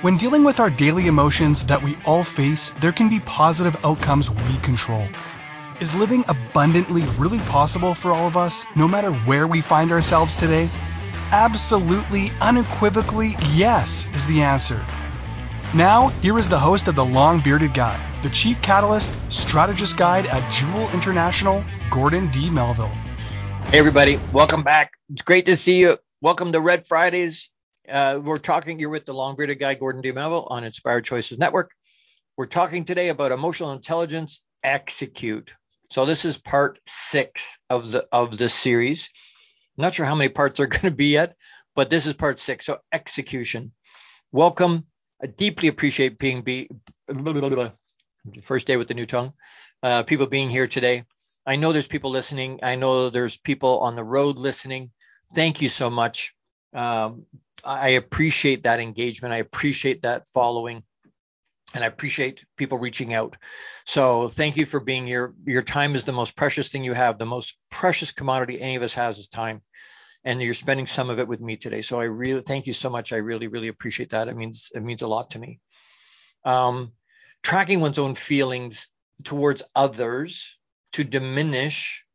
When dealing with our daily emotions that we all face, there can be positive outcomes we control. Is living abundantly really possible for all of us, no matter where we find ourselves today? Absolutely, unequivocally, yes is the answer. Now, here is the host of The Long Bearded Guy, the Chief Catalyst, Strategist Guide at Jewel International, Gordon D. Melville. Hey everybody, welcome back. It's great to see you. Welcome to Red Fridays. You're with the Long Bearded Guy, Gordon D. Melville on Inspired Choices Network. We're talking today about emotional intelligence, execute. So this is part 6 of the series. I'm not sure how many parts are going to be yet, but this is part 6. So execution. Welcome. I deeply appreciate first day with the new tongue. People being here today. I know there's people listening. I know there's people on the road listening. Thank you so much. I appreciate that engagement. I appreciate that following. And I appreciate people reaching out. So thank you for being here. Your time is the most precious thing you have. The most precious commodity any of us has is time. And you're spending some of it with me today. So I really thank you so much. I really, really appreciate that. It means a lot to me. Tracking one's own feelings towards others to distinguish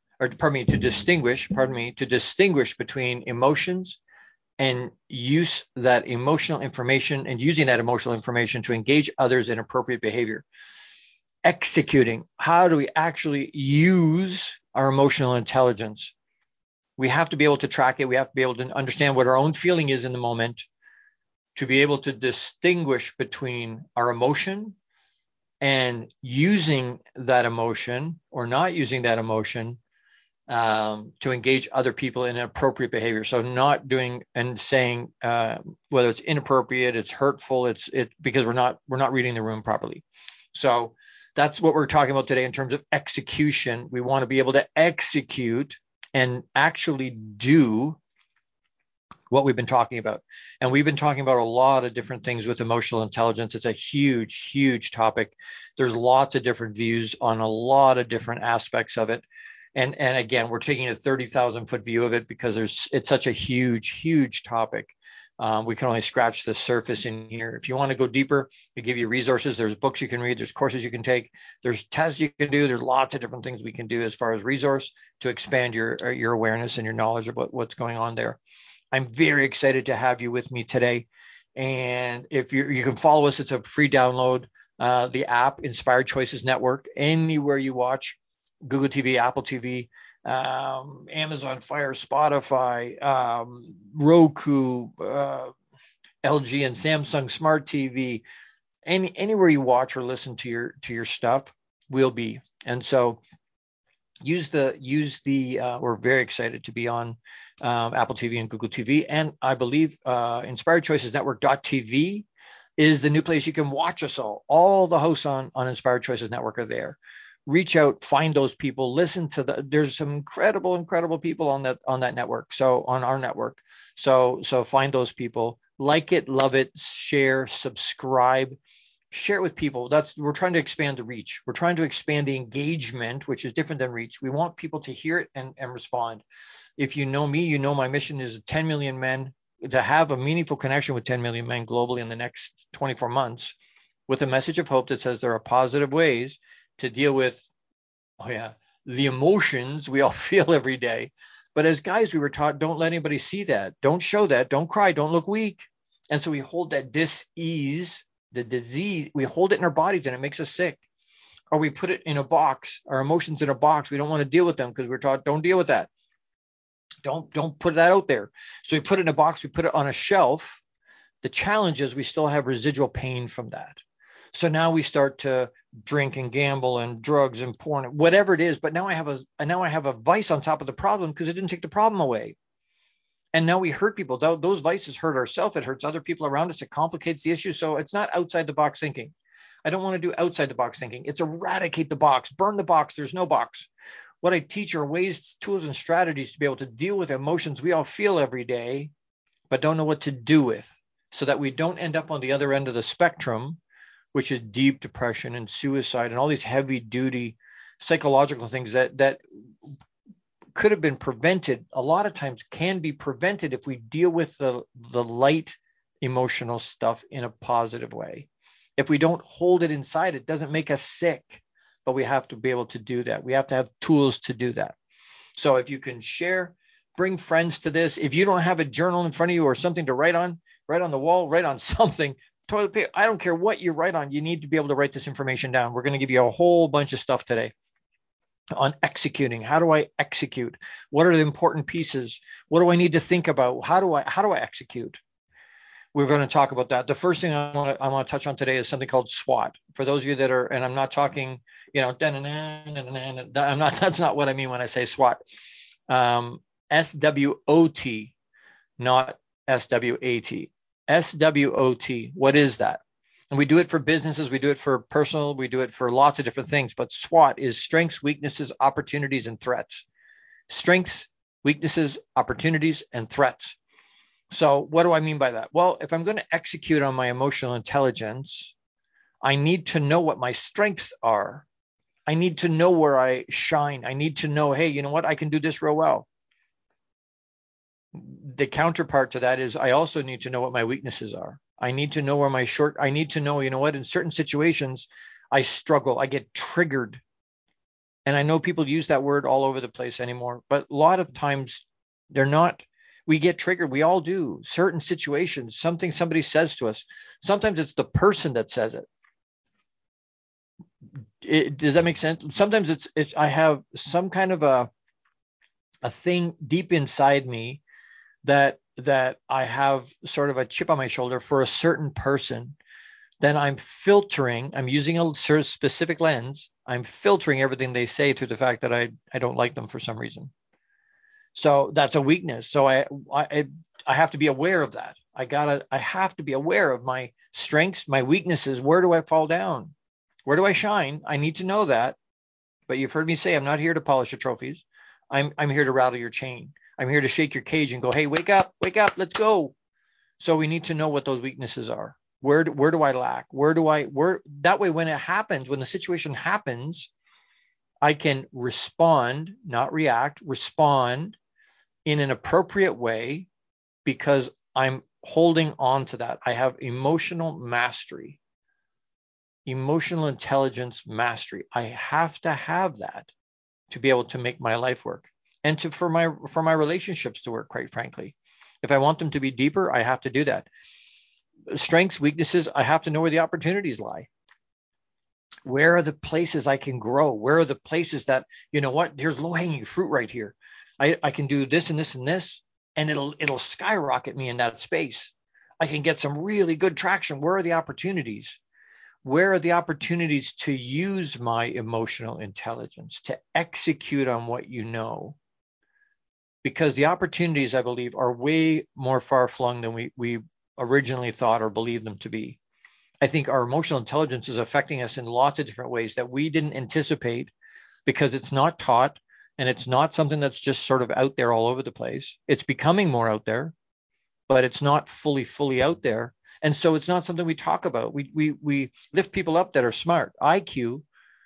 between emotions and use that emotional information and using that emotional information to engage others in appropriate behavior. Executing, how do we actually use our emotional intelligence? We have to be able to track it. We have to be able to understand what our own feeling is in the moment to be able to distinguish between our emotion and using that emotion or not using that emotion to engage other people in appropriate behavior. So not doing and saying whether it's inappropriate, it's hurtful, it's because we're not reading the room properly. So that's what we're talking about today in terms of execution. We want to be able to execute and actually do what we've been talking about. And we've been talking about a lot of different things with emotional intelligence. It's a huge, huge topic. There's lots of different views on a lot of different aspects of it. And again, we're taking a 30,000 foot view of it because it's such a huge, huge topic. We can only scratch the surface in here. If you want to go deeper, we give you resources. There's books you can read. There's courses you can take. There's tests you can do. There's lots of different things we can do as far as resource to expand your awareness and your knowledge about what's going on there. I'm very excited to have you with me today. And if you can follow us, it's a free download, the app, Inspired Choices Network, anywhere you watch, Google TV, Apple TV, Amazon Fire, Spotify, Roku, LG and Samsung Smart TV, anywhere you watch or listen to your stuff, will be. And so use the we're very excited to be on Apple TV and Google TV. And I believe Inspired Choices Network.tv is the new place you can watch us all. All the hosts on Inspired Choices Network are there. Reach out, find those people, listen to there's some incredible people on that network. So on our network. So find those people, like it, love it, share, subscribe, share it with people. We're trying to expand the reach. We're trying to expand the engagement, which is different than reach. We want people to hear it and respond. If you know me, you know my mission is 10 million men, to have a meaningful connection with 10 million men globally in the next 24 months with a message of hope that says there are positive ways to deal with, the emotions we all feel every day. But as guys, we were taught, don't let anybody see that. Don't show that. Don't cry. Don't look weak. And so we hold that dis-ease, the disease, we hold it in our bodies and it makes us sick. Or we put it in a box, our emotions in a box. We don't want to deal with them because we're taught, don't deal with that. Don't put that out there. So we put it in a box, we put it on a shelf. The challenge is we still have residual pain from that. So now we start to drink and gamble and drugs and porn, whatever it is. But now I have a vice on top of the problem because it didn't take the problem away. And now we hurt people. Those vices hurt ourselves. It hurts other people around us. It complicates the issue. So it's not outside the box thinking. I don't want to do outside the box thinking. It's eradicate the box, burn the box. There's no box. What I teach are ways, tools, and strategies to be able to deal with emotions we all feel every day, but don't know what to do with, so that we don't end up on the other end of the spectrum, which is deep depression and suicide and all these heavy duty psychological things that could have been prevented. A lot of times can be prevented if we deal with the light emotional stuff in a positive way. If we don't hold it inside, it doesn't make us sick, but we have to be able to do that. We have to have tools to do that. So if you can share, bring friends to this. If you don't have a journal in front of you or something to write on the wall, write on something, toilet paper, I don't care what you write on, you need to be able to write this information down. We're going to give you a whole bunch of stuff today on executing. How do I execute? What are the important pieces? What do I need to think about? How do I execute? We're going to talk about that. The first thing I want to touch on today is something called SWOT. For those of you that are, and I'm not talking, I'm not. That's not what I mean when I say SWOT. SWOT, not SWAT. SWOT. What is that? And we do it for businesses, we do it for personal, we do it for lots of different things. But SWOT is strengths, weaknesses, opportunities, and threats. Strengths, weaknesses, opportunities, and threats. So what do I mean by that? Well, if I'm going to execute on my emotional intelligence, I need to know what my strengths are. I need to know where I shine. I need to know, hey, you know what? I can do this real well. The counterpart to that is I also need to know what my weaknesses are. I need to know where I need to know, you know what? In certain situations, I struggle. I get triggered. And I know people use that word all over the place anymore, but a lot of times they're not. We get triggered. We all do. Certain situations, something somebody says to us. Sometimes it's the person that says it. Does that make sense? Sometimes it's I have some kind of a thing deep inside me that I have sort of a chip on my shoulder for a certain person. Then I'm using a specific lens. I'm filtering everything they say through the fact that I don't like them for some reason. So that's a weakness. So I have to be aware of that. I have to be aware of my strengths, my weaknesses. Where do I fall down? Where do I shine? I need to know that. But you've heard me say, I'm not here to polish your trophies. I'm here to rattle your chain. I'm here to shake your cage and go, hey, wake up, let's go. So we need to know what those weaknesses are. Where do I lack? That way, when it happens, when the situation happens, I can respond, not react, respond in an appropriate way because I'm holding on to that. I have emotional mastery, emotional intelligence mastery. I have to have that to be able to make my life work and for my relationships to work, quite frankly. If I want them to be deeper, I have to do that. Strengths, weaknesses, I have to know where the opportunities lie. Where are the places I can grow? Where are the places that, you know what, there's low-hanging fruit right here. I can do this and this and this, and it'll skyrocket me in that space. I can get some really good traction. Where are the opportunities? Where are the opportunities to use my emotional intelligence, to execute on what you know? Because the opportunities, I believe, are way more far-flung than we originally thought or believed them to be. I think our emotional intelligence is affecting us in lots of different ways that we didn't anticipate because it's not taught and it's not something that's just sort of out there all over the place. It's becoming more out there, but it's not fully out there. And so it's not something we talk about. We lift people up that are smart. IQ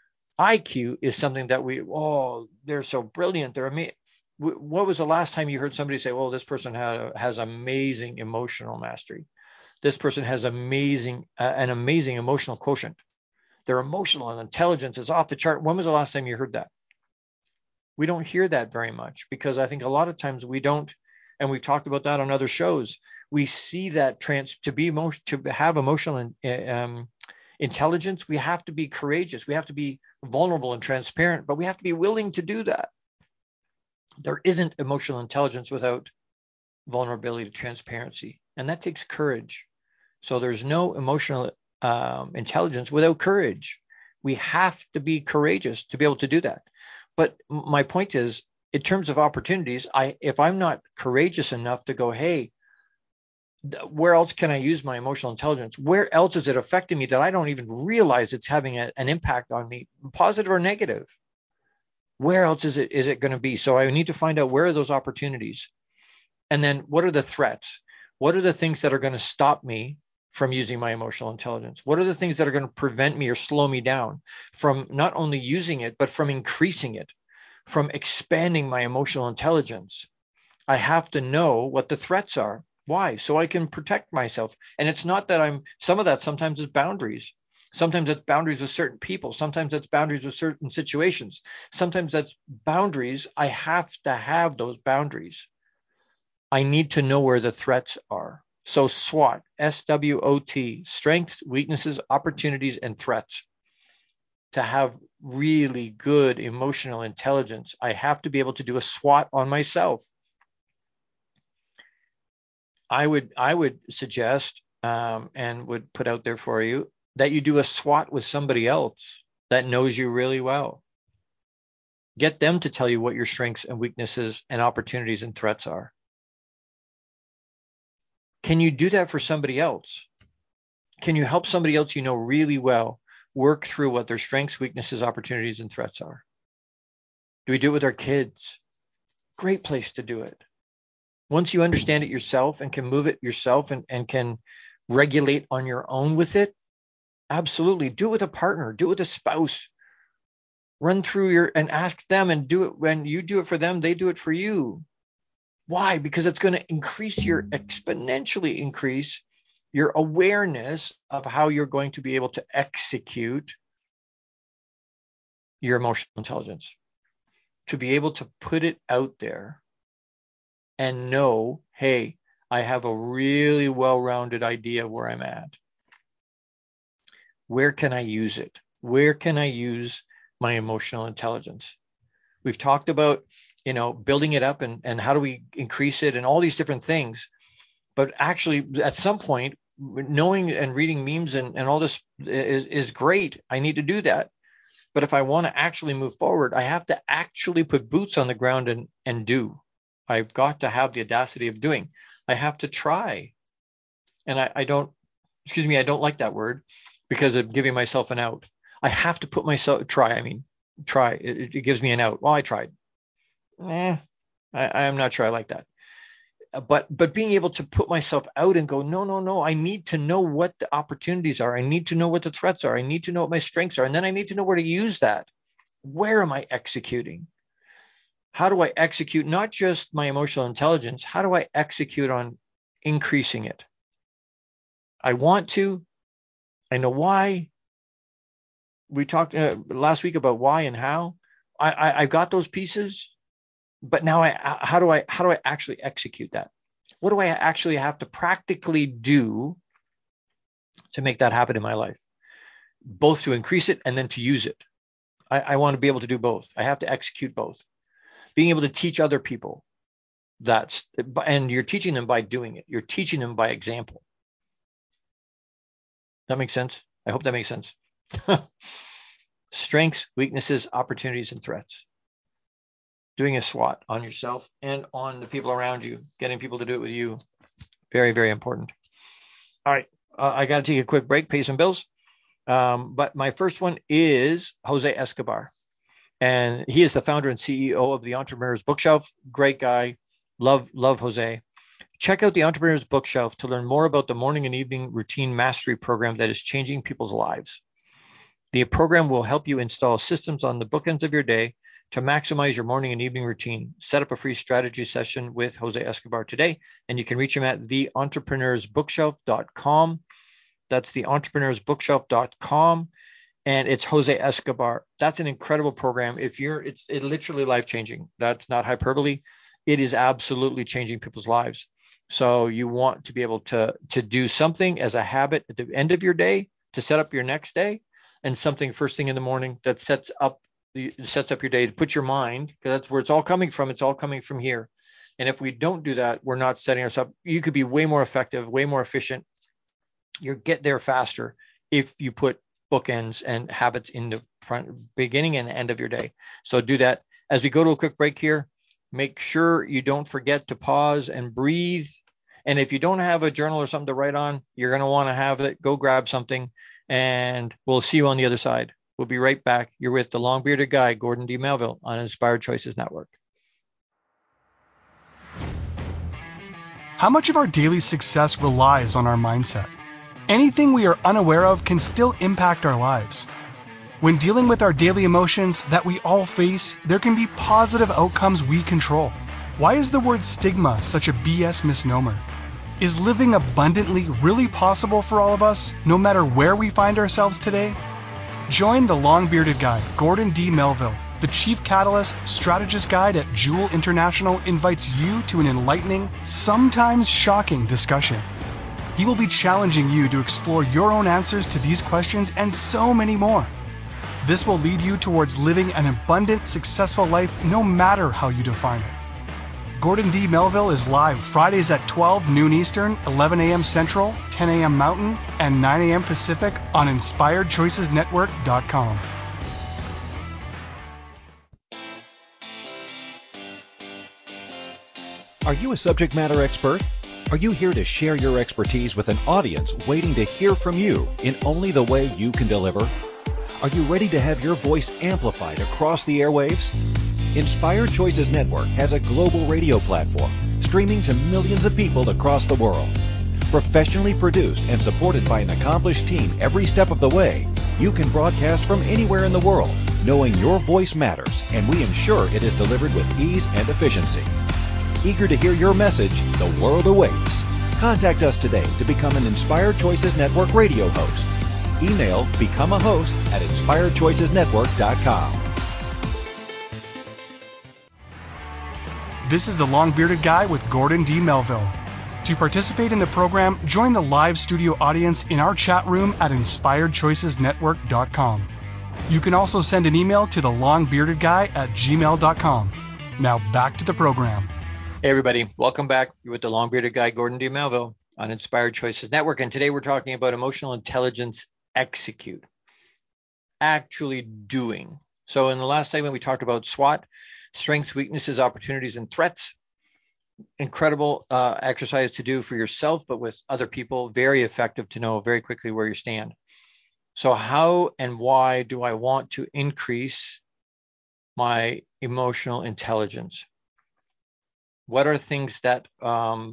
is something that they're so brilliant. They're amazing. What was the last time you heard somebody say, well, this person has amazing emotional mastery? This person has an amazing emotional quotient. Their emotional and intelligence is off the chart. When was the last time you heard that? We don't hear that very much because I think a lot of times we don't, and we've talked about that on other shows. We see that to have emotional intelligence, we have to be courageous. We have to be vulnerable and transparent, but we have to be willing to do that. There isn't emotional intelligence without vulnerability, transparency, and that takes courage. So there's no emotional intelligence without courage. We have to be courageous to be able to do that. But my point is, in terms of opportunities, if I'm not courageous enough to go, hey, where else can I use my emotional intelligence? Where else is it affecting me that I don't even realize it's having an impact on me, positive or negative? Where else is it going to be? So I need to find out where are those opportunities. And then what are the threats? What are the things that are going to stop me from using my emotional intelligence? What are the things that are going to prevent me or slow me down from not only using it, but from increasing it, from expanding my emotional intelligence? I have to know what the threats are. Why? So I can protect myself. And it's not that sometimes it's boundaries. Sometimes it's boundaries with certain people. Sometimes it's boundaries with certain situations. Sometimes that's boundaries. I have to have those boundaries. I need to know where the threats are. So SWOT, SWOT, strengths, weaknesses, opportunities, and threats. To have really good emotional intelligence, I have to be able to do a SWOT on myself. I would suggest and would put out there for you that you do a SWOT with somebody else that knows you really well. Get them to tell you what your strengths and weaknesses and opportunities and threats are. Can you do that for somebody else? Can you help somebody else you know really well work through what their strengths, weaknesses, opportunities, and threats are? Do we do it with our kids? Great place to do it. Once you understand it yourself and can move it yourself and can regulate on your own with it, absolutely. Do it with a partner, do it with a spouse. Run through and ask them and do it. When you do it for them, they do it for you. Why? Because it's going to exponentially increase your awareness of how you're going to be able to execute your emotional intelligence, to be able to put it out there and know, hey, I have a really well-rounded idea where I'm at. Where can I use it? Where can I use my emotional intelligence? We've talked about, building it up and how do we increase it and all these different things. But actually, at some point, knowing and reading memes and all this is great. I need to do that. But if I want to actually move forward, I have to actually put boots on the ground and do. I've got to have the audacity of doing. I have to try. And I don't like that word because of giving myself an out. I have to put myself, try. It gives me an out. Well, I tried. I'm not sure I like that. But being able to put myself out and go, no, I need to know what the opportunities are. I need to know what the threats are. I need to know what my strengths are. And then I need to know where to use that. Where am I executing? How do I execute not just my emotional intelligence? How do I execute on increasing it? I want to. I know why. We talked last week about why and how. I've got those pieces, but now how do I actually execute that? What do I actually have to practically do to make that happen in my life? Both to increase it and then to use it. I want to be able to do both. I have to execute both. Being able to teach other people, and you're teaching them by doing it. You're teaching them by example. That makes sense? I hope that makes sense. Strengths, weaknesses, opportunities, and threats. Doing a SWOT on yourself and on the people around you, getting people to do it with you. Very, very important. All right. I got to take a quick break, pay some bills. But my first one is Jose Escobar. And he is the founder and CEO of the Entrepreneur's Bookshelf. Great guy. Love Jose. Check out the Entrepreneur's Bookshelf to learn more about the morning and evening routine mastery program that is changing people's lives. The program will help you install systems on the bookends of your day to maximize your morning and evening routine. Set up a free strategy session with Jose Escobar today, and you can reach him at theentrepreneursbookshelf.com. That's theentrepreneursbookshelf.com, and it's Jose Escobar. That's an incredible program. It's literally life-changing. That's not hyperbole. It is absolutely changing people's lives. So you want to be able to do something as a habit at the end of your day to set up your next day, and something first thing in the morning that sets up your day to put your mind, because that's where it's all coming from. It's all coming from here. And if we don't do that, we're not setting ourselves up. You could be way more effective, way more efficient. You'll get there faster if you put bookends and habits in the beginning and end of your day. So do that. As we go to a quick break here, make sure you don't forget to pause and breathe. And if you don't have a journal or something to write on, you're going to want to have it. Go grab something, and we'll see you on the other side. We'll be right back. You're with the long-bearded guy, Gordon D. Melville, on Inspired Choices Network. How much of our daily success relies on our mindset? Anything we are unaware of can still impact our lives. When dealing with our daily emotions that we all face, there can be positive outcomes we control. Why is the word stigma such a BS misnomer? Is living abundantly really possible for all of us, no matter where we find ourselves today? Join the long-bearded guy, Gordon D. Melville. The Chief Catalyst Strategist Guide at Jewel International invites you to an enlightening, sometimes shocking discussion. He will be challenging you to explore your own answers to these questions and so many more. This will lead you towards living an abundant, successful life no matter how you define it. Gordon D. Melville is live Fridays at 12 noon Eastern, 11 a.m. Central, 10 a.m. Mountain, and 9 a.m. Pacific on InspiredChoicesNetwork.com. Are you a subject matter expert? Are you here to share your expertise with an audience waiting to hear from you in only the way you can deliver? Are you ready to have your voice amplified across the airwaves? Inspired Choices Network has a global radio platform streaming to millions of people across the world. Professionally produced and supported by an accomplished team every step of the way, you can broadcast from anywhere in the world, knowing your voice matters, and we ensure it is delivered with ease and efficiency. Eager to hear your message, the world awaits. Contact us today to become an Inspired Choices Network radio host. Email become a host at InspiredChoicesNetwork.com. This is the long-bearded guy with Gordon D. Melville. To participate in the program, join the live studio audience in our chat room at InspiredChoicesNetwork.com. You can also send an email to the long-bearded guy at gmail.com. Now back to the program. Hey everybody, welcome back. You're with the long-bearded guy, Gordon D. Melville, on Inspired Choices Network. And today we're talking about emotional intelligence execute, actually doing. So in the last segment, we talked about SWOT, strengths, weaknesses, opportunities, and threats. Incredible exercise to do for yourself, but with other people, very effective to know very quickly where you stand. So how and why do I want to increase my emotional intelligence? What are things that I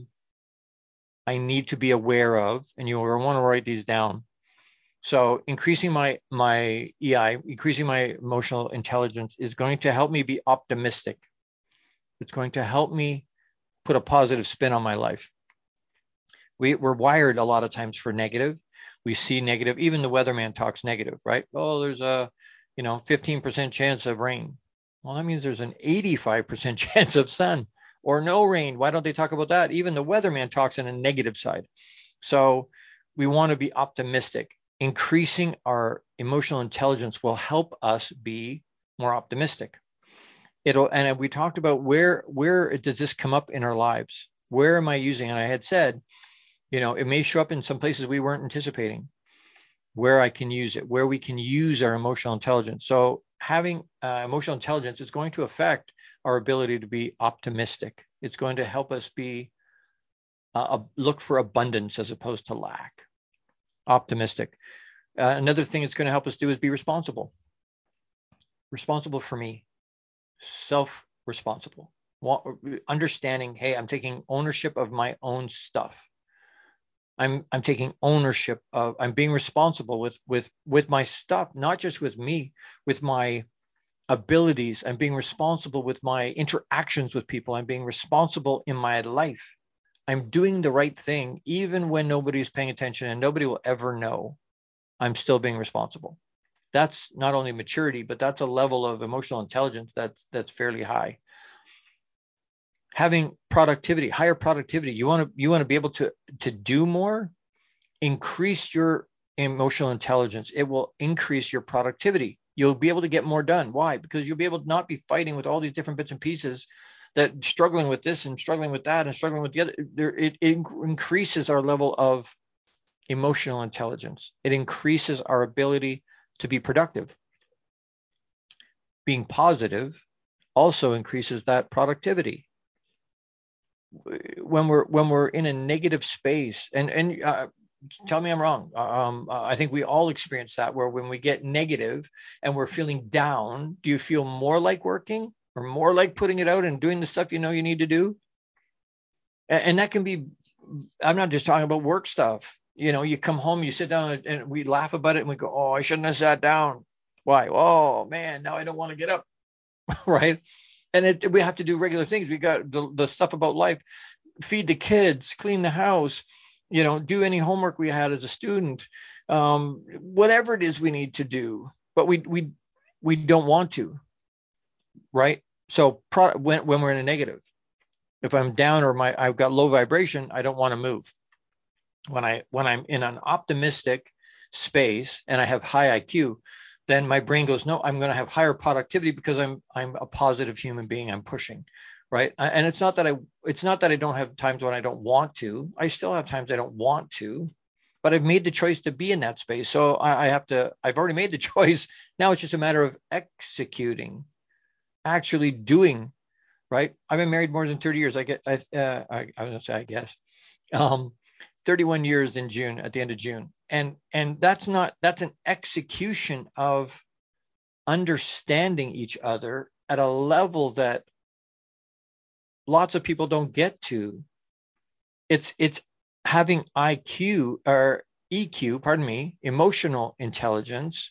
need to be aware of? And you'll want to write these down. So increasing my EI, increasing my emotional intelligence is going to help me be optimistic. It's going to help me put a positive spin on my life. We're wired a lot of times for negative. We see negative. Even the weatherman talks negative, right? Oh, there's a 15% chance of rain. Well, that means there's an 85% chance of sun or no rain. Why don't they talk about that? Even the weatherman talks in a negative side. So we want to be optimistic. Increasing our emotional intelligence will help us be more optimistic. And we talked about where does this come up in our lives? Where am I using? And I had said, it may show up in some places we weren't anticipating, where I can use it, where we can use our emotional intelligence. So having emotional intelligence is going to affect our ability to be optimistic. It's going to help us be look for abundance as opposed to lack. Optimistic. Another thing it's going to help us do is be responsible. Responsible for me. Self-responsible. Understanding, hey, I'm taking ownership of my own stuff. I'm taking ownership of, I'm being responsible with my stuff, not just with me, with my abilities. I'm being responsible with my interactions with people. I'm being responsible in my life. I'm doing the right thing, even when nobody's paying attention and nobody will ever know. I'm still being responsible. That's not only maturity, but that's a level of emotional intelligence that's fairly high. Having productivity, higher productivity. You want to be able to do more. Increase your emotional intelligence. It will increase your productivity. You'll be able to get more done. Why? Because you'll be able to not be fighting with all these different bits and pieces, that struggling with this and struggling with that and struggling with the other. It increases our level of emotional intelligence. It increases our ability to be productive. Being positive also increases that productivity. When we're in a negative space, and tell me I'm wrong. I think we all experience that, where when we get negative and we're feeling down, do you feel more like working or more like putting it out and doing the stuff you need to do? And that can be, I'm not just talking about work stuff. You come home, you sit down, and we laugh about it and we go, oh, I shouldn't have sat down. Why? Oh man, now I don't want to get up. Right. And we have to do regular things. We got the stuff about life. feed the kids, clean the house, do any homework we had as a student, whatever it is we need to do, but we don't want to, right? So when we're in a negative, if I'm down or I've got low vibration, I don't want to move. When I'm in an optimistic space and I have high IQ, then my brain goes, no, I'm going to have higher productivity because I'm a positive human being. I'm pushing, right? And it's not that I don't have times when I don't want to. I still have times I don't want to, but I've made the choice to be in that space. So I've already made the choice. Now it's just a matter of executing, actually doing, right? I've been married more than 30 years. I was gonna say, I guess, 31 years in June, at the end of June. And that's an execution of understanding each other at a level that lots of people don't get to. It's having IQ or EQ, pardon me, emotional intelligence,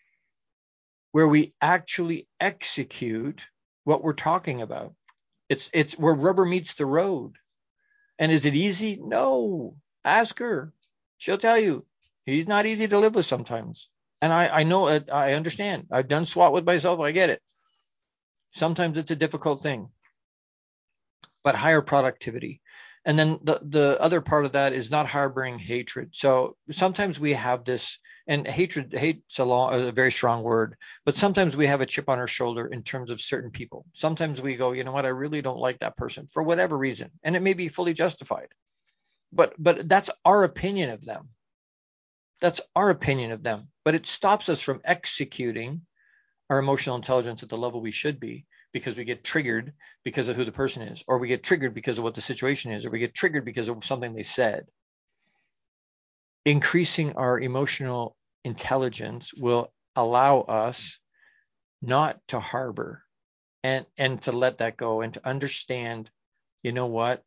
where we actually execute what we're talking about. It's where rubber meets the road. And is it easy? No. Ask her. She'll tell you. He's not easy to live with sometimes. And I know it. I understand. I've done SWAT with myself. I get it. Sometimes it's a difficult thing. But higher productivity. And then the other part of that is not harboring hatred. So sometimes we have this, and hate's a very strong word, but sometimes we have a chip on our shoulder in terms of certain people. Sometimes we go, you know what, I really don't like that person for whatever reason. And it may be fully justified. But that's our opinion of them. That's our opinion of them. But it stops us from executing our emotional intelligence at the level we should be, because we get triggered because of who the person is, or we get triggered because of what the situation is, or we get triggered because of something they said. Increasing our emotional intelligence will allow us not to harbor and to let that go, and to understand, you know what,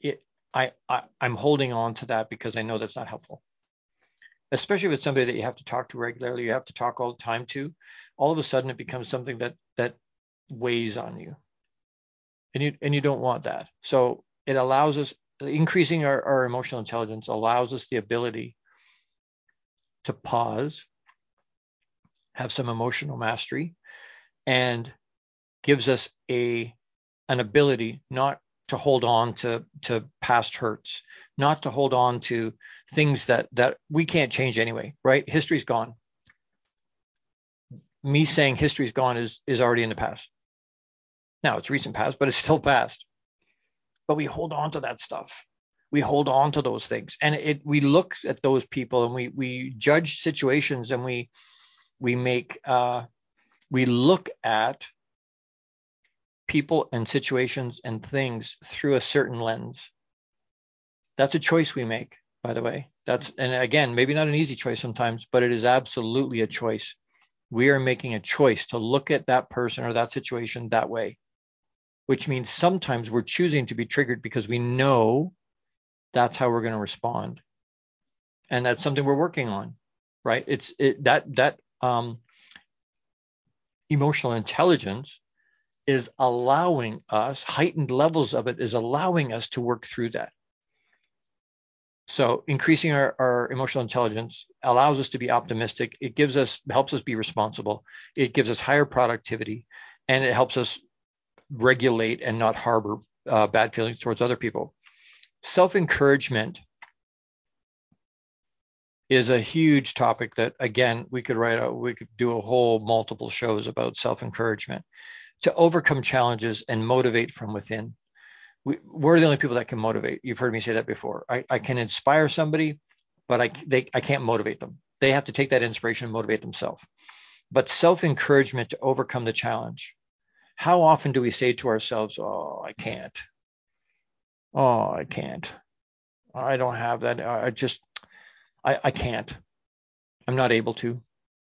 I'm holding on to that because I know that's not helpful. Especially with somebody that you have to talk to regularly, you have to talk all the time to, all of a sudden it becomes something that weighs on you. And you don't want that. So it allows us, increasing our emotional intelligence allows us the ability to pause, have some emotional mastery, and gives us an ability not to hold on to past hurts, not to hold on to things that we can't change anyway, right? History's gone. Me saying history's gone is already in the past. Now it's recent past, but it's still past. But we hold on to that stuff. We hold on to those things, and we look at those people, and we judge situations, and we look at people and situations and things through a certain lens. That's a choice we make, by the way. And again, maybe not an easy choice sometimes, but it is absolutely a choice. We are making a choice to look at that person or that situation that way, which means sometimes we're choosing to be triggered because we know that's how we're going to respond. And that's something we're working on, right? That emotional intelligence is allowing us, heightened levels of it is allowing us to work through that. So increasing our emotional intelligence allows us to be optimistic. It helps us be responsible. It gives us higher productivity, and it helps us regulate and not harbor bad feelings towards other people. Self-encouragement is a huge topic that, again, we could do a whole multiple shows about self-encouragement. To overcome challenges and motivate from within. We're the only people that can motivate. You've heard me say that before. I can inspire somebody, but I can't motivate them. They have to take that inspiration and motivate themselves. But self-encouragement to overcome the challenge. How often do we say to ourselves, oh, I can't. Oh, I can't. I don't have that. I can't. I'm not able to.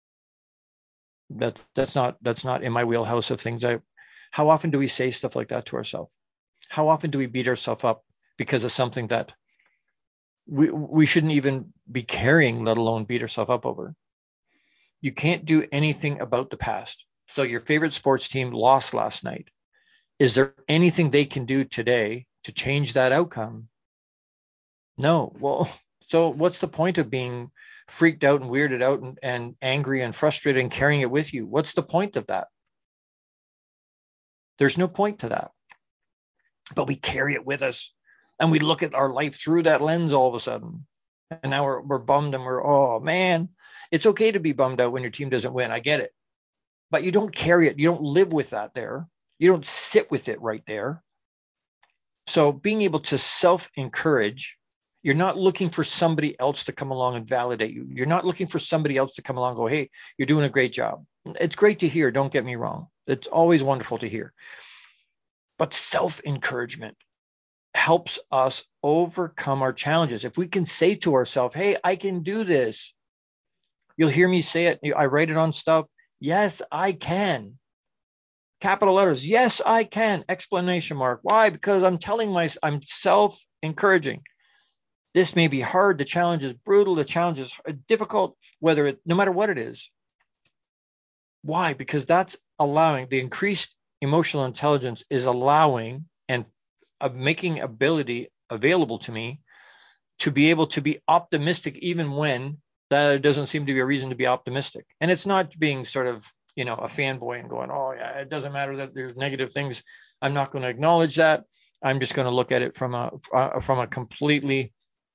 That's not in my wheelhouse of things. How often do we say stuff like that to ourselves? How often do we beat ourselves up because of something that we shouldn't even be carrying, let alone beat ourselves up over? You can't do anything about the past. So your favorite sports team lost last night. Is there anything they can do today to change that outcome? No. Well, so what's the point of being freaked out and weirded out and angry and frustrated and carrying it with you? What's the point of that? There's no point to that. But we carry it with us, and we look at our life through that lens all of a sudden. And now we're bummed, and we're, oh man, it's okay to be bummed out when your team doesn't win. I get it. But you don't carry it. You don't live with that there. You don't sit with it right there. So being able to self-encourage, you're not looking for somebody else to come along and validate you. You're not looking for somebody else to come along and go, hey, you're doing a great job. It's great to hear. Don't get me wrong. It's always wonderful to hear. But self-encouragement helps us overcome our challenges. If we can say to ourselves, hey, I can do this. You'll hear me say it. I write it on stuff. Yes, I can. Capital letters. Yes, I can. Exclamation mark. Why? Because I'm I'm self-encouraging. This may be hard. The challenge is brutal. The challenge is difficult, no matter what it is. Why? Because that's allowing the increased emotional intelligence is allowing and making ability available to me to be able to be optimistic even when there doesn't seem to be a reason to be optimistic. And it's not being sort of, a fanboy and going, oh yeah, it doesn't matter that there's negative things. I'm not going to acknowledge that. I'm just going to look at it from a completely,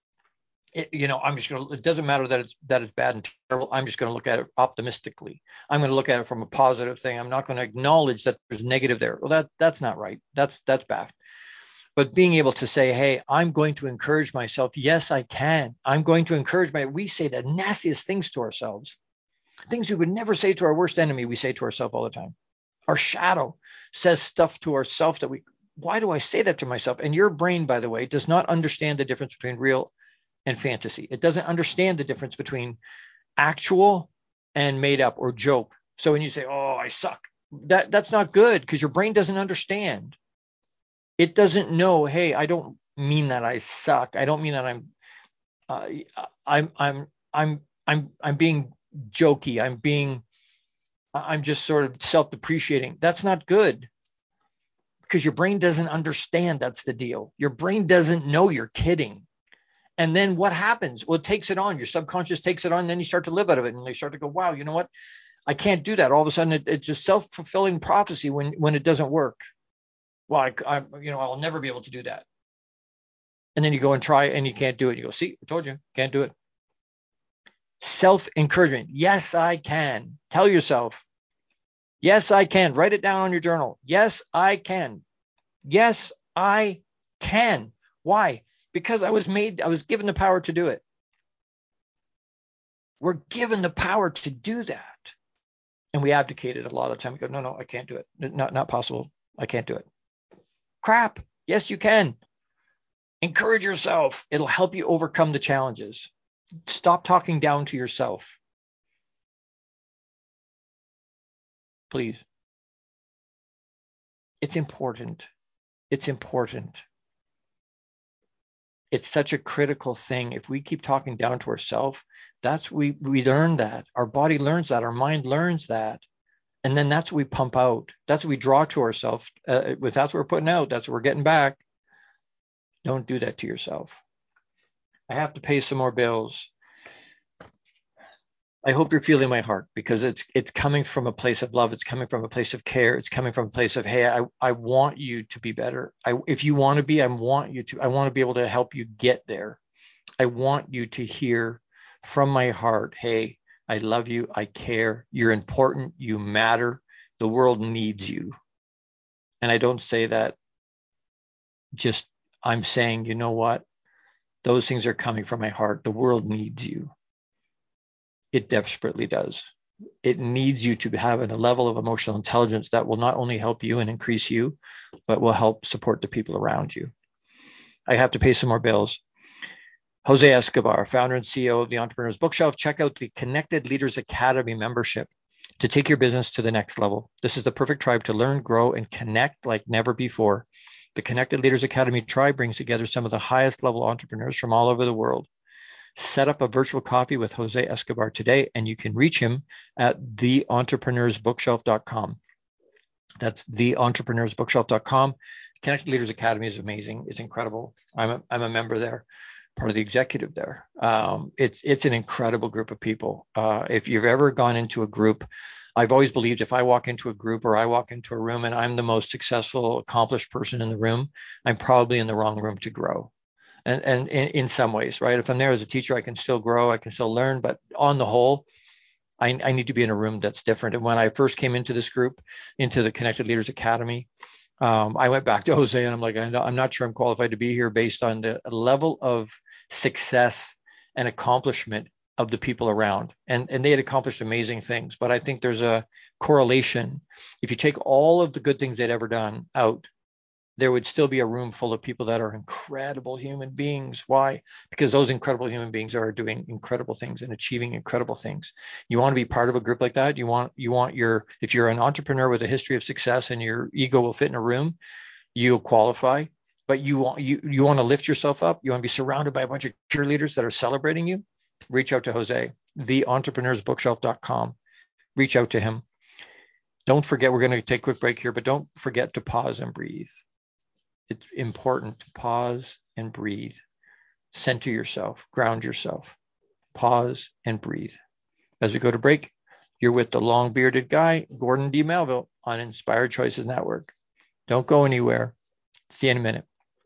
it doesn't matter that it's bad and terrible. I'm just going to look at it optimistically. I'm going to look at it from a positive thing. I'm not going to acknowledge that there's negative there. Well, that's not right. That's bad. But being able to say, hey, I'm going to encourage myself. Yes, I can. I'm going to encourage we say the nastiest things to ourselves. Things we would never say to our worst enemy, we say to ourselves all the time. Our shadow says stuff to ourselves that why do I say that to myself? And your brain, by the way, does not understand the difference between real and fantasy. It doesn't understand the difference between actual and made up or joke. So when you say, oh, I suck, that's not good because your brain doesn't understand. It doesn't know, hey, I don't mean that I suck. I don't mean that I'm being jokey. I'm just sort of self-depreciating. That's not good because your brain doesn't understand. That's the deal. Your brain doesn't know you're kidding. And then what happens? Well, it takes it on. Your subconscious takes it on, and then you start to live out of it. And they start to go, wow, you know what? I can't do that. All of a sudden, it's just self-fulfilling prophecy when it doesn't work. Well, I'll never be able to do that. And then you go and try and you can't do it. You go, see, I told you, can't do it. Self-encouragement. Yes, I can. Tell yourself, yes, I can. Write it down on your journal. Yes, I can. Yes, I can. Why? Because I was given the power to do it. We're given the power to do that. And we abdicate it a lot of the time. We go, no, I can't do it. Not possible. I can't do it. Crap. Yes, you can. Encourage yourself. It'll help you overcome the challenges. Stop talking down to yourself. Please. It's important. It's important. It's such a critical thing. If we keep talking down to ourselves, we learn that. Our body learns that. Our mind learns that. And then that's what we pump out. That's what we draw to ourselves. That's what we're putting out. That's what we're getting back. Don't do that to yourself. I have to pay some more bills. I hope you're feeling my heart because it's coming from a place of love. It's coming from a place of care. It's coming from a place of, hey, I want you to be better. If you want to be, I want to be able to help you get there. I want you to hear from my heart, hey, I love you. I care. You're important. You matter. The world needs you. And I don't say that I'm saying, you know what? Those things are coming from my heart. The world needs you. It desperately does. It needs you to have a level of emotional intelligence that will not only help you and increase you, but will help support the people around you. I have to pay some more bills. Jose Escobar, founder and CEO of the Entrepreneur's Bookshelf. Check out the Connected Leaders Academy membership to take your business to the next level. This is the perfect tribe to learn, grow, and connect like never before. The Connected Leaders Academy tribe brings together some of the highest level entrepreneurs from all over the world. Set up a virtual coffee with Jose Escobar today, and you can reach him at theentrepreneur'sbookshelf.com. That's theentrepreneur'sbookshelf.com. Connected Leaders Academy is amazing. It's incredible. I'm a member there, part of the executive there. It's an incredible group of people. If you've ever gone into a group, I've always believed if I walk into a group or I walk into a room and I'm the most successful, accomplished person in the room, I'm probably in the wrong room to grow. And in some ways, right? If I'm there as a teacher, I can still grow, I can still learn, but on the whole, I need to be in a room that's different. And when I first came into this group, into the Connected Leaders Academy, I went back to Jose and I'm like, I'm not sure I'm qualified to be here based on the level of success and accomplishment of the people around. And they had accomplished amazing things. But I think there's a correlation. If you take all of the good things they'd ever done out, there would still be a room full of people that are incredible human beings. Why? Because those incredible human beings are doing incredible things and achieving incredible things. You want to be part of a group like that. You want if you're an entrepreneur with a history of success and your ego will fit in a room, you'll qualify. But you want to lift yourself up. You want to be surrounded by a bunch of cheerleaders that are celebrating you. Reach out to Jose, theentrepreneursbookshelf.com. Reach out to him. Don't forget, we're going to take a quick break here, but don't forget to pause and breathe. It's important to pause and breathe. Center yourself, ground yourself, pause and breathe. As we go to break, you're with the long-bearded guy, Gordon D. Melville, on Inspired Choices Network. Don't go anywhere. See you in a minute.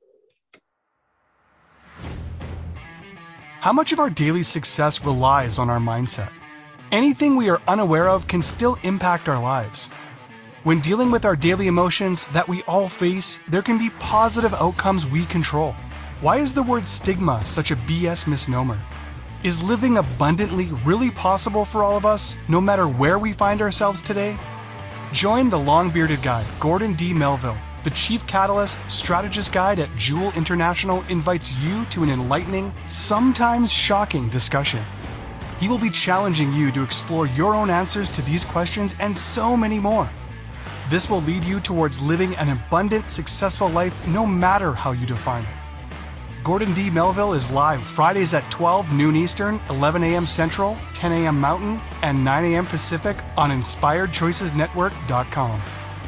How much of our daily success relies on our mindset? Anything we are unaware of can still impact our lives. When dealing with our daily emotions that we all face, there can be positive outcomes we control. Why is the word stigma such a BS misnomer? Is living abundantly really possible for all of us, no matter where we find ourselves today? Join the long-bearded guy, Gordon D. Melville. The Chief Catalyst Strategist Guide at Jewel International invites you to an enlightening, sometimes shocking discussion. He will be challenging you to explore your own answers to these questions and so many more. This will lead you towards living an abundant, successful life no matter how you define it. Gordon D. Melville is live Fridays at 12 noon Eastern, 11 a.m. Central, 10 a.m. Mountain, and 9 a.m. Pacific on InspiredChoicesNetwork.com.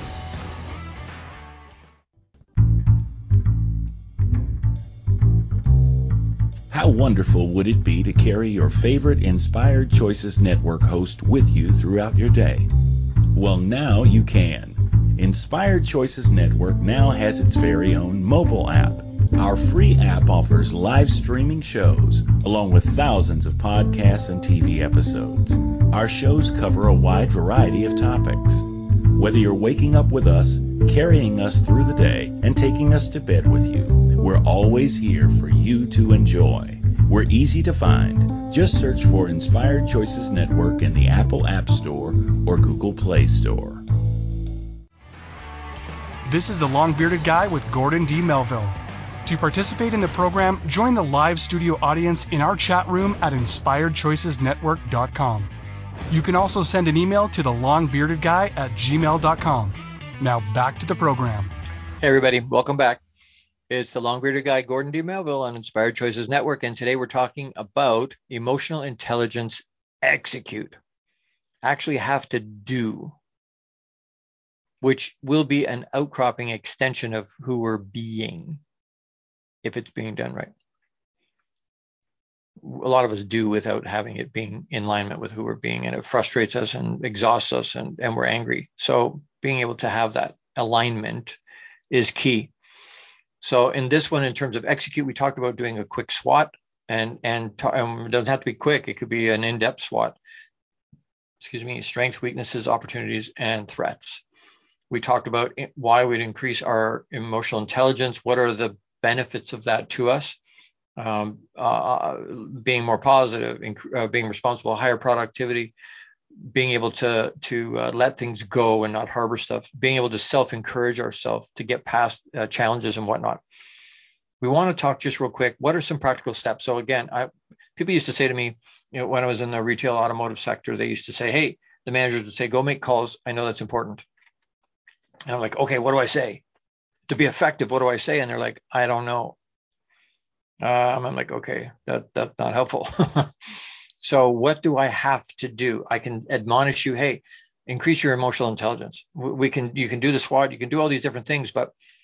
How wonderful would it be to carry your favorite Inspired Choices Network host with you throughout your day? Well, now you can. Inspired Choices Network now has its very own mobile app. Our free app offers live streaming shows, along with thousands of podcasts and TV episodes. Our shows cover a wide variety of topics. Whether you're waking up with us, carrying us through the day, and taking us to bed with you, we're always here for you to enjoy. We're easy to find. Just search for Inspired Choices Network in the Apple App Store or Google Play Store. This is the long-bearded guy with Gordon D. Melville. To participate in the program, join the live studio audience in our chat room at InspiredChoicesNetwork.com. You can also send an email to thelongbeardedguy@gmail.com. Now back to the program. Hey everybody, welcome back. It's the long-bearded guy, Gordon D. Melville on Inspired Choices Network, and today we're talking about emotional intelligence execute. Actually have to do, which will be an outcropping extension of who we're being if it's being done right. A lot of us do without having it being in alignment with who we're being, and it frustrates us and exhausts us, and we're angry. So being able to have that alignment is key. So in this one, in terms of execute, we talked about doing a quick SWOT, and it doesn't have to be quick. It could be an in-depth SWOT. Strengths, weaknesses, opportunities, and threats. We talked about why we'd increase our emotional intelligence. What are the benefits of that to us? Being more positive, being responsible, higher productivity, being able to let things go and not harbor stuff, being able to self-encourage ourselves to get past challenges and whatnot. We want to talk just real quick. What are some practical steps? So again, people used to say to me, when I was in the retail automotive sector, they used to say, hey, the managers would say, go make calls. I know that's important. And I'm like, okay, what do I say? To be effective, what do I say? And they're like, I don't know. I'm like, okay, that's not helpful. So what do I have to do? I can admonish you, hey, increase your emotional intelligence. You can do the SWOT, you can do all these different things, but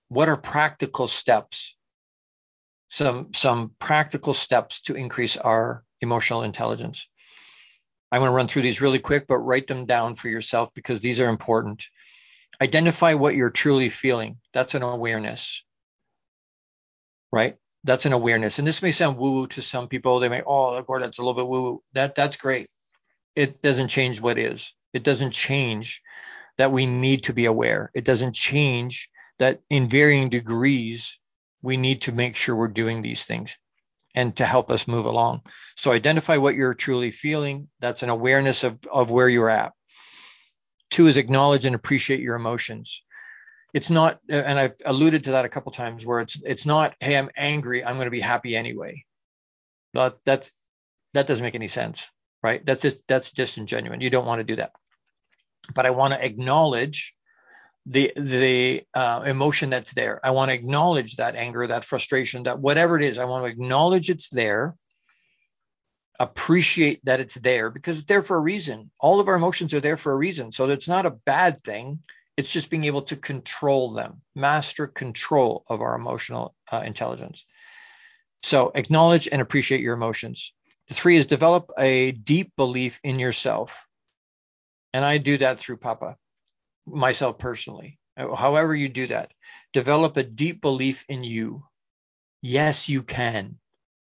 What are practical steps? Some practical steps to increase our emotional intelligence. I'm going to run through these really quick, but write them down for yourself because these are important. Identify what you're truly feeling. That's an awareness, right? That's an awareness. And this may sound woo-woo to some people. They may, oh, Gord, that's a little bit woo-woo. That's great. It doesn't change what is. It doesn't change that we need to be aware. It doesn't change that in varying degrees, we need to make sure we're doing these things and to help us move along. So identify what you're truly feeling. That's an awareness of where you're at. 2 is acknowledge and appreciate your emotions. It's not, and I've alluded to that a couple times, where it's not, hey, I'm angry, I'm going to be happy anyway. But that doesn't make any sense, right? That's disingenuous. You don't want to do that. But I want to acknowledge the emotion that's there. I want to acknowledge that anger, that frustration, that whatever it is. I want to acknowledge it's there, appreciate that it's there, because it's there for a reason. All of our emotions are there for a reason. So it's not a bad thing. It's just being able to control them, master control of our emotional intelligence. So acknowledge and appreciate your emotions. The 3 is develop a deep belief in yourself. And I do that through Papa, myself personally. However you do that, develop a deep belief in you. Yes, you can.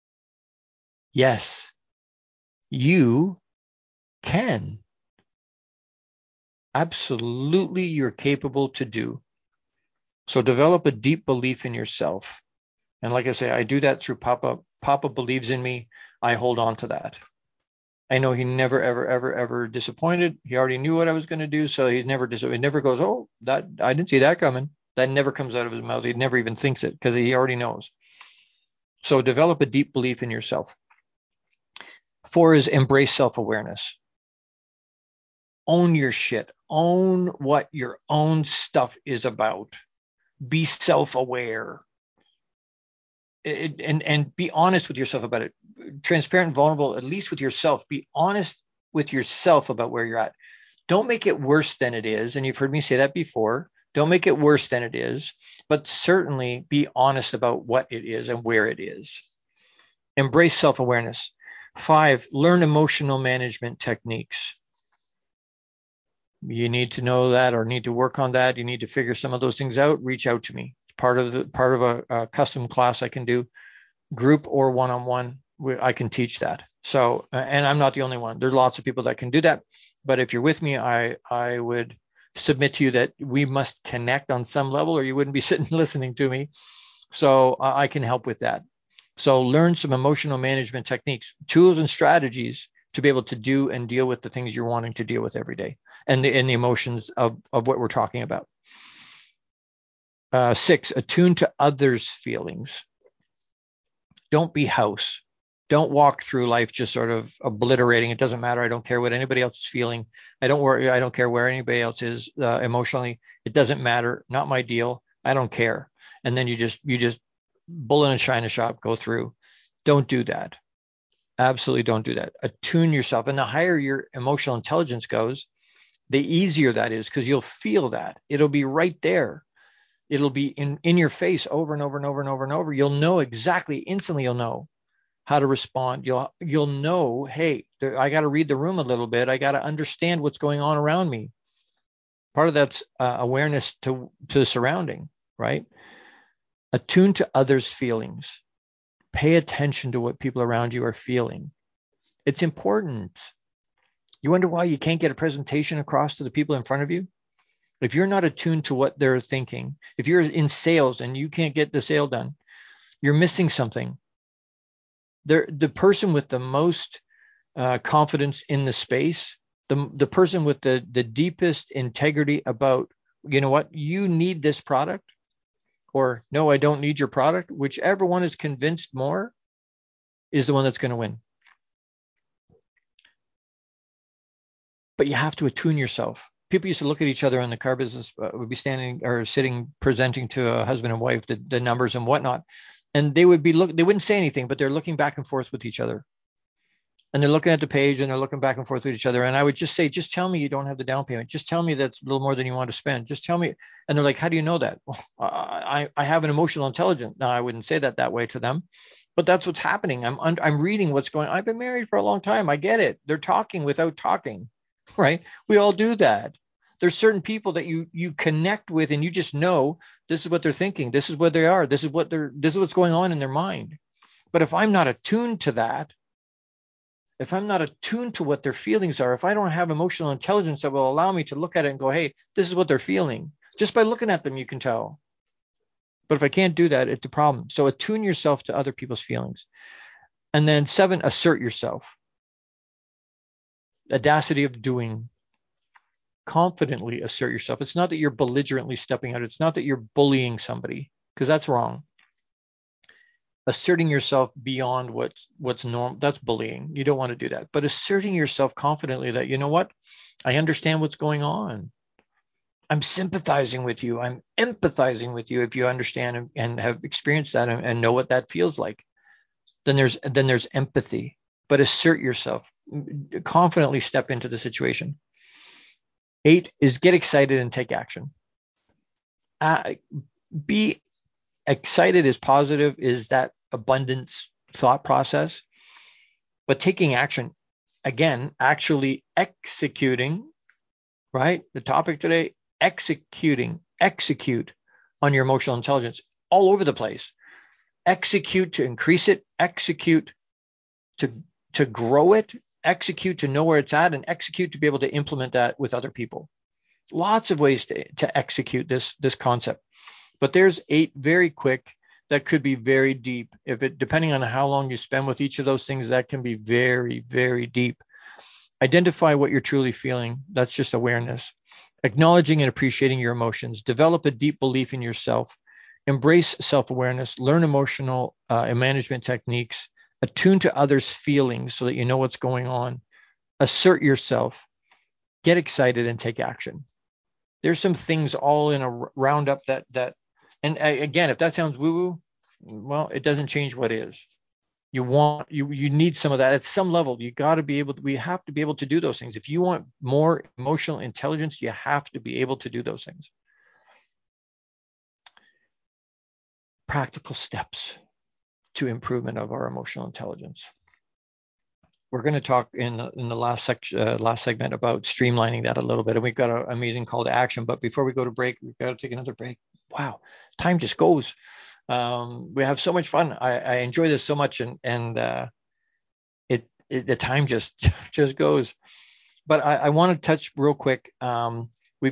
Yes, you can. Absolutely, you're capable to do. So develop a deep belief in yourself. And like I say, I do that through Papa. Papa believes in me. I hold on to that. I know he never, ever, ever, ever disappointed. He already knew what I was going to do. So he never goes, oh, that I didn't see that coming. That never comes out of his mouth. He never even thinks it because he already knows. So develop a deep belief in yourself. 4 is embrace self-awareness. Own your shit. Own what your own stuff is about. Be self-aware. And be honest with yourself about it. Transparent, vulnerable, at least with yourself. Be honest with yourself about where you're at. Don't make it worse than it is. And you've heard me say that before. Don't make it worse than it is, but certainly be honest about what it is and where it is. Embrace self-awareness. 5, learn emotional management techniques. You need to know that or need to work on that. You need to figure some of those things out. Reach out to me. It's part of a custom class I can do, group or one-on-one. I can teach that. So, and I'm not the only one. There's lots of people that can do that. But if you're with me, I would submit to you that we must connect on some level, or you wouldn't be sitting listening to me. So I can help with that. So learn some emotional management techniques, tools and strategies to be able to do and deal with the things you're wanting to deal with every day and the emotions of what we're talking about. 6, attune to others' feelings. Don't be house. Don't walk through life just sort of obliterating. It doesn't matter. I don't care what anybody else is feeling. I don't care where anybody else is emotionally. It doesn't matter. Not my deal. I don't care. And then you just bull in a china shop, go through. Don't do that. Absolutely don't do that. Attune yourself. And the higher your emotional intelligence goes, the easier that is, because you'll feel that. It'll be right there. It'll be in your face over and over and over and over and over. You'll know exactly, instantly you'll know how to respond. You'll know, hey, I got to read the room a little bit. I got to understand what's going on around me. Part of that's awareness to the surrounding, right? Attune to others' feelings. Pay attention to what people around you are feeling. It's important. You wonder why you can't get a presentation across to the people in front of you? If you're not attuned to what they're thinking, if you're in sales and you can't get the sale done, you're missing something. The person with the most confidence in the space, the person with the deepest integrity about, you know what, you need this product, or no, I don't need your product, whichever one is convinced more is the one that's going to win. But you have to attune yourself. People used to look at each other in the car business, would be standing or sitting, presenting to a husband and wife, the numbers and whatnot. And they would they wouldn't say anything, but they're looking back and forth with each other. And they're looking at the page and they're looking back and forth with each other. And I would just say, just tell me you don't have the down payment. Just tell me that's a little more than you want to spend. Just tell me. And they're like, how do you know that? Well, I have an emotional intelligence. Now, I wouldn't say that way to them, but that's what's happening. I'm reading what's going on. I've been married for a long time. I get it. They're talking without talking, right? We all do that. There's certain people that you connect with and you just know this is what they're thinking. This is what they are. This is what's going on in their mind. But if I'm not attuned to that, if I'm not attuned to what their feelings are, if I don't have emotional intelligence that will allow me to look at it and go, hey, this is what they're feeling. Just by looking at them, you can tell. But if I can't do that, it's a problem. So attune yourself to other people's feelings. And then 7, assert yourself. Audacity of doing. Confidently assert yourself. It's not that you're belligerently stepping out. It's not that you're bullying somebody, because that's wrong. Asserting yourself beyond what's normal, that's bullying. You don't want to do that. But asserting yourself confidently that, you know what, I understand what's going on. I'm sympathizing with you. I'm empathizing with you. If you understand and have experienced that and know what that feels like, then there's empathy. But assert yourself. Confidently step into the situation. 8 is get excited and take action. Be excited is positive, is that abundance thought process. But taking action, again, actually executing, right? The topic today, execute on your emotional intelligence all over the place. Execute to increase it, execute to grow it, execute to know where it's at, and execute to be able to implement that with other people. Lots of ways to execute this concept. But there's 8 very quick that could be very deep. Depending on how long you spend with each of those things, that can be very, very deep. Identify what you're truly feeling. That's just awareness. Acknowledging and appreciating your emotions. Develop a deep belief in yourself. Embrace self-awareness. Learn emotional and management techniques. Attune to others' feelings so that you know what's going on. Assert yourself. Get excited and take action. There's some things all in a roundup that and again, if that sounds woo-woo, well, it doesn't change what is. You need some of that at some level. We have to be able to do those things. If you want more emotional intelligence, you have to be able to do those things. Practical steps to improvement of our emotional intelligence. We're going to talk in the last segment about streamlining that a little bit, and we've got an amazing call to action. But before we go to break, we've got to take another break. Wow, time just goes. We have so much fun. I enjoy this so much, and the time just goes. But I want to touch real quick. I'm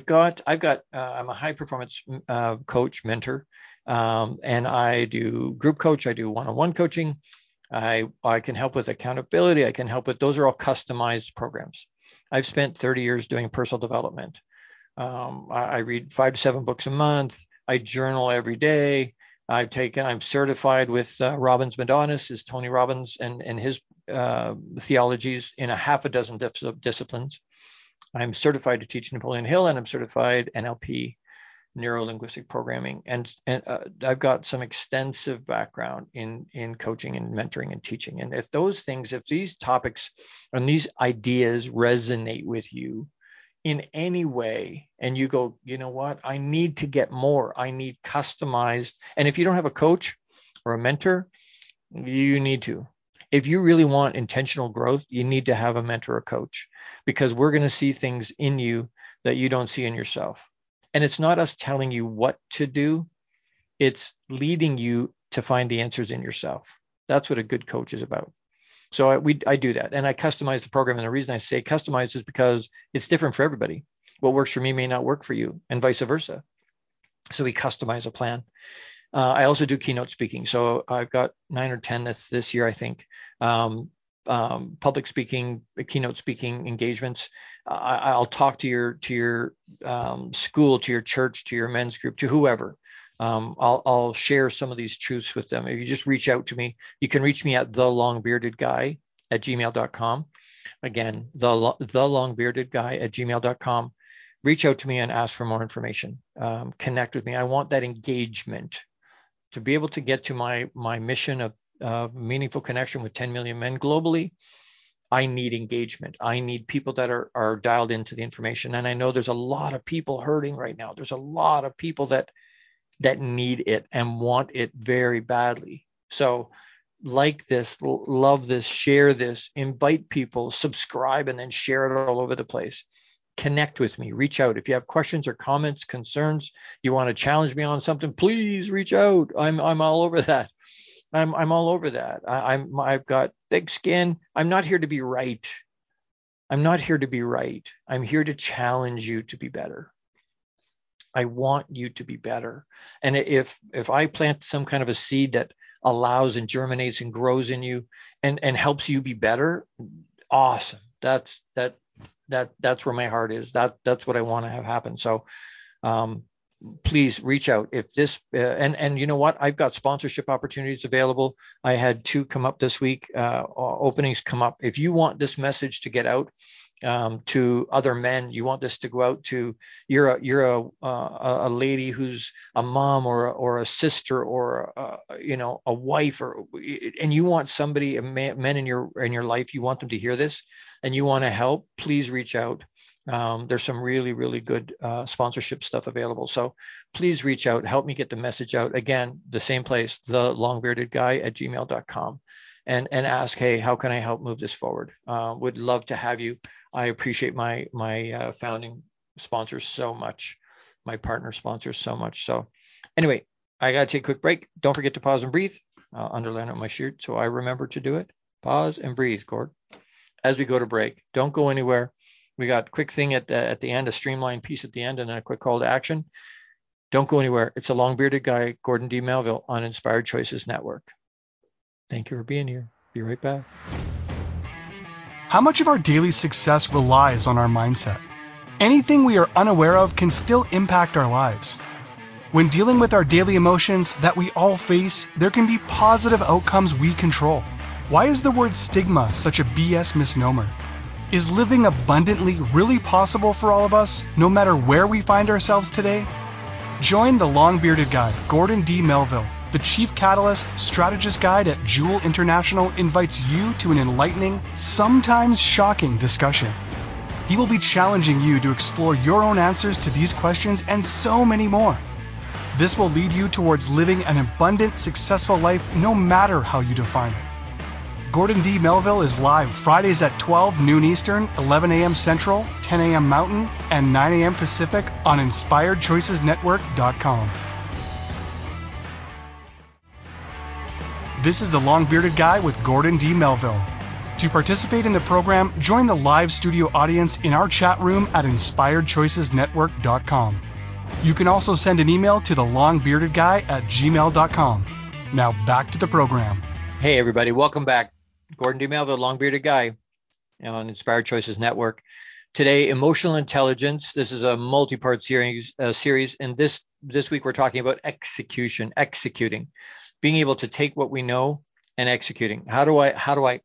a high performance coach, mentor, and I do group coach. I do one-on-one coaching. I can help with accountability. I can help with, those are all customized programs. I've spent 30 years doing personal development. I read 5 to 7 books a month. I journal every day. I'm certified with Robbins Madonis, is Tony Robbins and his theologies in a half a dozen disciplines. I'm certified to teach Napoleon Hill, and I'm certified NLP, neuro-linguistic programming, and I've got some extensive background in coaching and mentoring and teaching. And if these topics and these ideas resonate with you in any way, and you go, you know what, I need to get more, I need customized. And if you don't have a coach or a mentor, you need to. If you really want intentional growth, you need to have a mentor or coach, because we're going to see things in you that you don't see in yourself. And it's not us telling you what to do. It's leading you to find the answers in yourself. That's what a good coach is about. So I do that, and I customize the program. And the reason I say customize is because it's different for everybody. What works for me may not work for you, and vice versa. So we customize a plan. I also do keynote speaking. So I've got 9 or 10 this year, I think. Public speaking, keynote speaking engagements. I'll talk to your school, to your church, to your men's group, to whoever. I'll share some of these truths with them. If you just reach out to me, you can reach me at thelongbeardedguy@gmail.com. Again, thelongbeardedguy@gmail.com. Reach out to me and ask for more information. Connect with me. I want that engagement to be able to get to my mission of meaningful connection with 10 million men globally. I need engagement. I need people that are dialed into the information. And I know there's a lot of people hurting right now. There's a lot of people that need it and want it very badly. So like this, love this, share this, invite people, subscribe, and then share it all over the place. Connect with me, reach out. If you have questions or comments, concerns, you want to challenge me on something, please reach out. I'm all over that. I'm all over that. I've got thick skin. I'm not here to be right. I'm not here to be right. I'm here to challenge you to be better. I want you to be better. And if I plant some kind of a seed that allows and germinates and grows in you and helps you be better, awesome. That's where my heart is. That's what I want to have happen. So please reach out. If this and you know what, I've got sponsorship opportunities available. I had 2 come up this week, openings come up. If you want this message to get out to other men, you want this to go out to, you're a lady who's a mom or a sister or a wife, and you want somebody, men in your life, you want them to hear this and you want to help, please reach out. There's some really, really good sponsorship stuff available. So please reach out, help me get the message out. Again, the same place, thelongbeardedguy@gmail.com, and ask, hey, how can I help move this forward? Would love to have you. I appreciate my founding sponsors so much, my partner sponsors so much. So anyway, I got to take a quick break. Don't forget to pause and breathe. I'll underline on my shirt so I remember to do it. Pause and breathe, Gord, as we go to break. Don't go anywhere. We got a quick thing at the end, a streamlined piece at the end, and then a quick call to action. Don't go anywhere. It's a long-bearded guy, Gordon D. Melville, on Inspired Choices Network. Thank you for being here. Be right back. How much of our daily success relies on our mindset? Anything we are unaware of can still impact our lives. When dealing with our daily emotions that we all face, there can be positive outcomes we control. Why is the word stigma such a BS misnomer? Is living abundantly really possible for all of us, no matter where we find ourselves today? Join the long-bearded guy, Gordon D. Melville. The Chief Catalyst Strategist Guide at Jewel International invites you to an enlightening, sometimes shocking discussion. He will be challenging you to explore your own answers to these questions and so many more. This will lead you towards living an abundant, successful life no matter how you define it. Gordon D. Melville is live Fridays at 12 noon Eastern, 11 a.m. Central, 10 a.m. Mountain, and 9 a.m. Pacific on InspiredChoicesNetwork.com. This is the Long-Bearded Guy with Gordon D. Melville. To participate in the program, join the live studio audience in our chat room at InspiredChoicesNetwork.com. You can also send an email to thelongbeardedguy@gmail.com. Now back to the program. Hey, everybody. Welcome back. Gordon D. Melville, long-bearded guy on Inspired Choices Network. Today, emotional intelligence. This is a multi-part series, and this week we're talking about executing, being able to take what we know and executing. How do I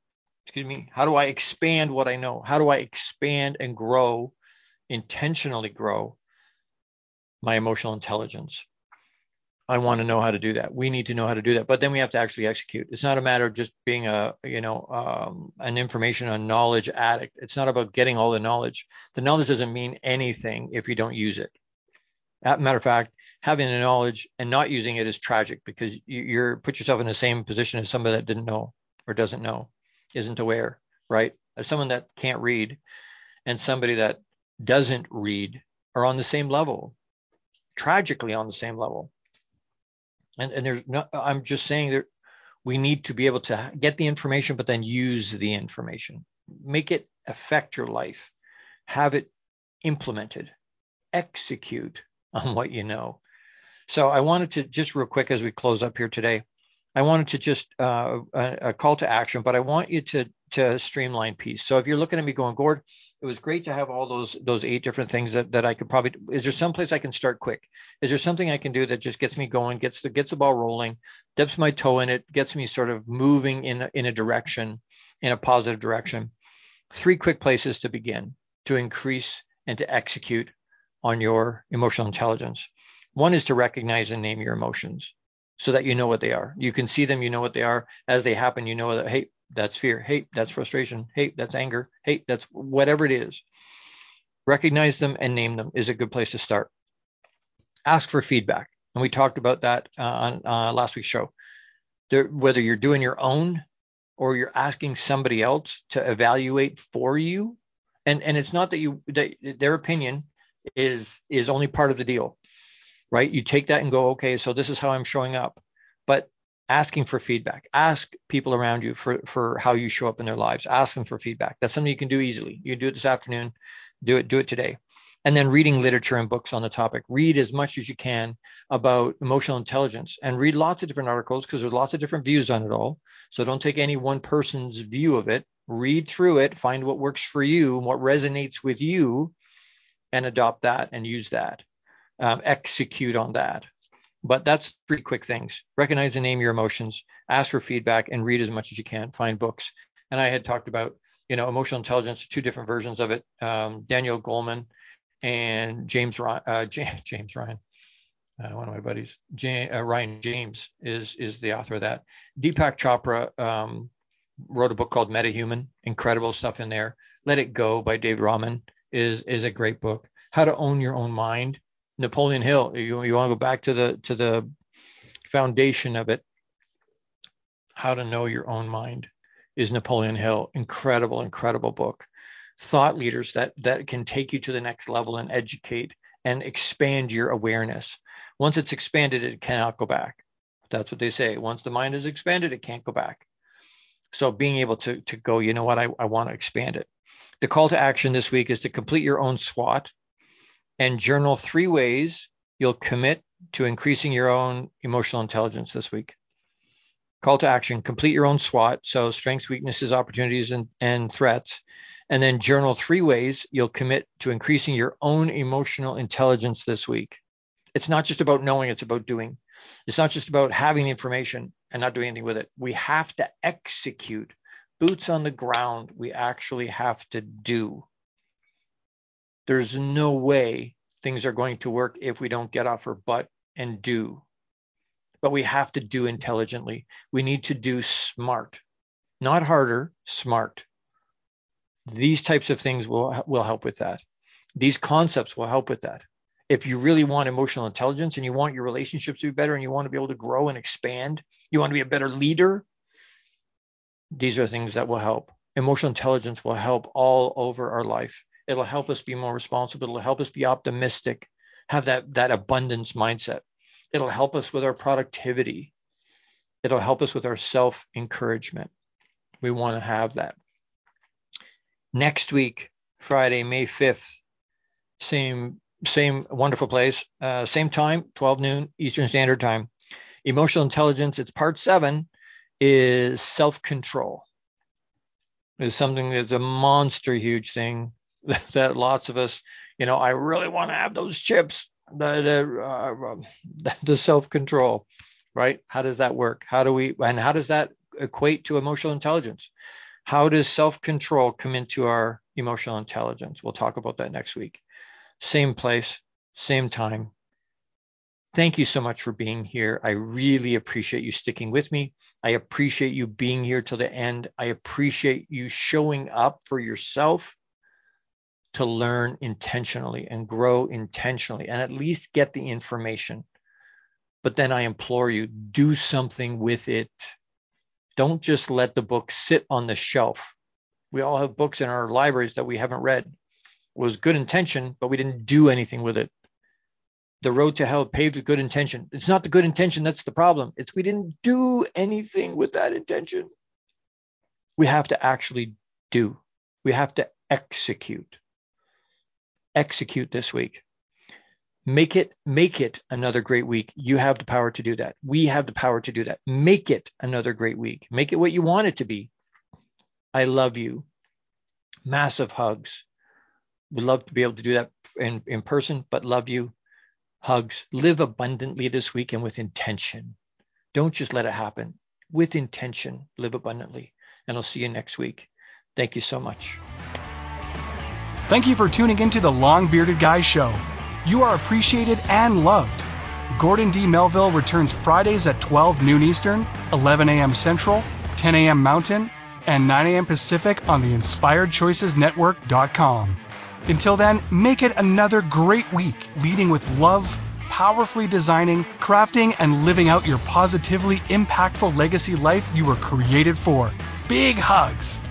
expand what I know? How do I expand and grow, intentionally grow my emotional intelligence? I want to know how to do that. We need to know how to do that, but then we have to actually execute. It's not a matter of just being an information and knowledge addict. It's not about getting all the knowledge. The knowledge doesn't mean anything if you don't use it. As a matter of fact, having the knowledge and not using it is tragic, because you're put yourself in the same position as somebody that didn't know or doesn't know, isn't aware, right? As someone that can't read and somebody that doesn't read are on the same level, tragically on the same level. And there's no, I'm just saying that we need to be able to get the information, but then use the information, make it affect your life, have it implemented, execute on what you know. So I wanted to just real quick as we close up here today, I wanted to just a call to action, but I want you to streamline piece. So if you're looking at me going, Gord, it was great to have all those 8 different things that I could probably, is there some place I can start quick? Is there something I can do that just gets me going, gets the ball rolling, dips my toe in it, gets me sort of moving in a direction, in a positive direction? 3 quick places to begin to increase and to execute on your emotional intelligence. One is to recognize and name your emotions so that you know what they are. You can see them, you know what they are. As they happen, you know that, hey, that's fear. Hey, that's frustration. Hey, that's anger. Hey, that's whatever it is. Recognize them and name them is a good place to start. Ask for feedback. And we talked about that on last week's show. Whether you're doing your own or you're asking somebody else to evaluate for you, and it's not that their opinion is only part of the deal, right? You take that and go, okay, so this is how I'm showing up. But asking for feedback, ask people around you for how you show up in their lives. Ask them for feedback. That's something you can do easily. You can do it this afternoon. Do it today. And then reading literature and books on the topic. Read as much as you can about emotional intelligence and read lots of different articles because there's lots of different views on it all. So don't take any one person's view of it. Read through it, find what works for you and what resonates with you, and adopt that and use that. Execute on that. But that's 3 quick things. Recognize and name your emotions, ask for feedback, and read as much as you can. Find books. And I had talked about, emotional intelligence, 2 different versions of it. Daniel Goleman and James Ryan, one of my buddies, Ryan James is the author of that. Deepak Chopra wrote a book called MetaHuman. Incredible stuff in there. Let It Go by David Rahman is a great book. How to Own Your Own Mind. Napoleon Hill. You want to go back to the foundation of it. How to Know Your Own Mind is Napoleon Hill. Incredible book. Thought leaders that can take you to the next level and educate and expand your awareness. Once it's expanded, it cannot go back. That's what they say. Once the mind is expanded, it can't go back. So being able to go, you know what, I want to expand it. The call to action this week is to complete your own SWOT and journal 3 ways you'll commit to increasing your own emotional intelligence this week. Call to action, complete your own SWOT, so strengths, weaknesses, opportunities, and threats. And then journal 3 ways you'll commit to increasing your own emotional intelligence this week. It's not just about knowing, it's about doing. It's not just about having the information and not doing anything with it. We have to execute. Boots on the ground, we actually have to do. There's no way things are going to work if we don't get off our butt and do. But we have to do intelligently. We need to do smart, not harder, smart. These types of things will help with that. These concepts will help with that. If you really want emotional intelligence and you want your relationships to be better and you want to be able to grow and expand, you want to be a better leader, these are things that will help. Emotional intelligence will help all over our life. It'll help us be more responsible. It'll help us be optimistic, have that abundance mindset. It'll help us with our productivity. It'll help us with our self-encouragement. We want to have that. Next week, Friday, May 5th, same wonderful place, same time, 12 noon Eastern Standard Time. Emotional intelligence, it's part 7, is self-control. It's something that's a monster huge thing that lots of us, I really want to have those chips, the self-control, right? How does that work? How does that equate to emotional intelligence? How does self-control come into our emotional intelligence? We'll talk about that next week. Same place, same time. Thank you so much for being here. I really appreciate you sticking with me. I appreciate you being here till the end. I appreciate you showing up for yourself to learn intentionally and grow intentionally and at least get the information. But then I implore you, do something with it. Don't just let the book sit on the shelf. We all have books in our libraries that we haven't read. It was good intention, but we didn't do anything with it. The road to hell paved with good intention. It's not the good intention that's the problem. It's we didn't do anything with that intention. We have to actually do. We have to execute. Execute this week. Make it another great week. You have the power to do that. We have the power to do that. Make it another great week. Make it what you want it to be. I love you. Massive hugs. Would love to be able to do that in person, but love you. Hugs. Live abundantly this week and with intention. Don't just let it happen. With intention, live abundantly. And I'll see you next week. Thank you so much. Thank you for tuning into the Long Bearded Guy Show. You are appreciated and loved. Gordon D. Melville returns Fridays at 12 noon Eastern, 11 a.m. Central, 10 a.m. Mountain, and 9 a.m. Pacific on the InspiredChoicesNetwork.com. Until then, make it another great week leading with love, powerfully designing, crafting, and living out your positively impactful legacy life you were created for. Big hugs.